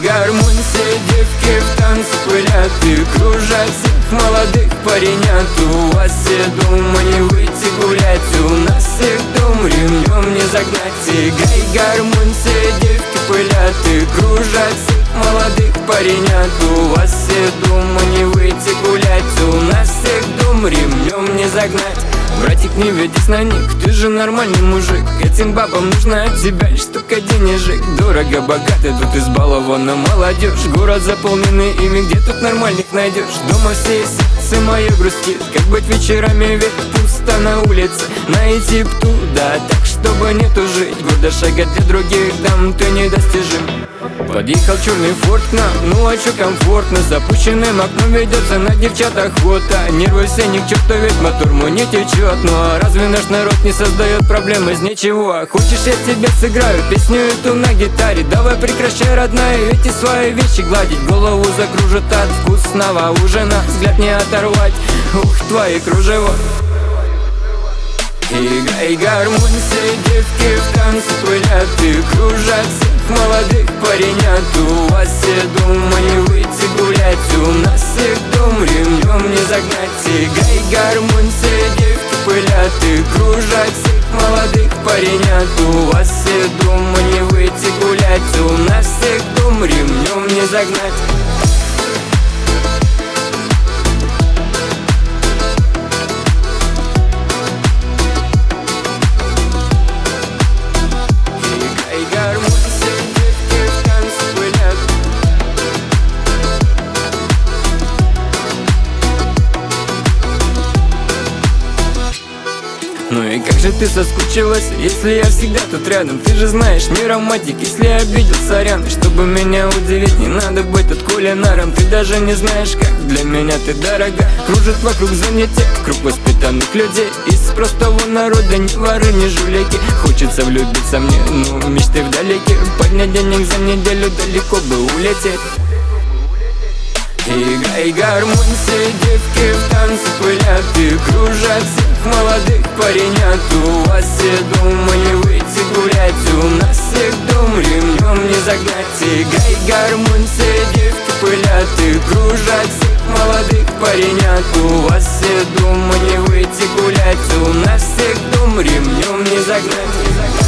гармонь, все девки в танце пылят и кружат всех молодых паренят. У вас все дома не выйти гулять, у нас всех дом ремнем не загнать. Играй гармонь, все девки пылят и кружат всех молодых паренят. У вас все дома не выйти гулять, у нас всех дом ремнем не загнать. Братик, не ведись на них, ты же нормальный мужик. Этим бабам нужно от тебя лишь только денежек. Дорого, богато, тут избалована молодежь. Город заполненный ими, где тут нормальных найдешь? Дома все сердце мое грустит, как быть вечерами, ведь пусто на улице. Найти б туда так, чтобы нету жить. Гордо шагать для других дам, ты недостижим. Подъехал черный форт к нам, ну а чё комфортно. С запущенным окном ведется на девчат охота. Нервы все ни к черту, ведь мотор мой не течет. Ну а разве наш народ не создает проблем из ничего? Хочешь, я тебе сыграю песню эту на гитаре? Давай прекращай, родная, эти свои вещи гладить. Голову закружит от вкусного ужина, взгляд не оторвать, ух, твои кружева. Играй гармонь, все девки в танце пылят и кружат всех молодых паренят. У вас все дома не выйти гулять, у нас всех дом ремнем не загнать. Играй гармонь, все девки пылят и кружат всех молодых паренят. У вас все дома не выйти гулять, у нас всех дом ремнем не загнать. Ну и как же ты соскучилась, если я всегда тут рядом? Ты же знаешь, не романтик, если я обидел, сорян. И чтобы меня удивить, не надо быть тут кулинаром. Ты даже не знаешь, как для меня ты дорога. Кружит вокруг занятия, круг воспитанных людей. Из простого народа ни воры, ни жулики. Хочется влюбиться мне, ну мечты вдалеке. Поднять денег за неделю, далеко бы улететь. Играй гармонь, все девки в танце пылят и кружат всех молодых паренят. У вас все дома не выйти гулять, у нас всех дом ремнем не загнать. Играй гармонь, все девки пылят и кружат всех молодых паренят. У вас все дома не выйти гулять, у нас всех дом ремнем не загнать.